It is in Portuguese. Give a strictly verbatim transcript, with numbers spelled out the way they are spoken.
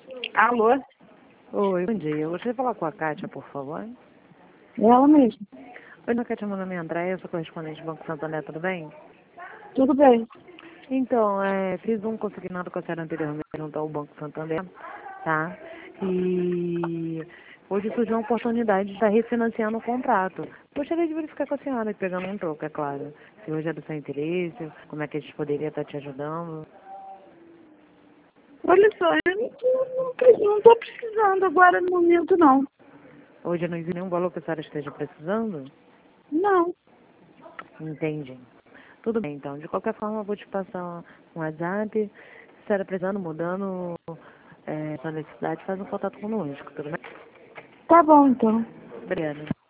Alô? Oi, bom dia. Eu gostaria de falar com a Kátia, por favor. Ela mesmo. Oi, a Kátia, meu nome é Andréia, eu sou correspondente do Banco Santander, tudo bem? Tudo bem. Então, é, fiz um consignado com a senhora anteriormente junto ao Banco Santander, tá? E hoje surgiu uma oportunidade de estar refinanciando o contrato. Gostaria de verificar com a senhora, pegando um troco, é claro. Se hoje é do seu interesse, como é que a gente poderia estar te ajudando. Olha só, eu não tô, não tô, não tô precisando agora no momento, não. Hoje não existe nenhum valor que a senhora esteja precisando? Não. Entendi. Tudo bem, então. De qualquer forma, eu vou te passar um WhatsApp. Se a senhora precisando, mudando é, sua necessidade, faz um contato conosco, tudo bem? Tá bom, então. Obrigada.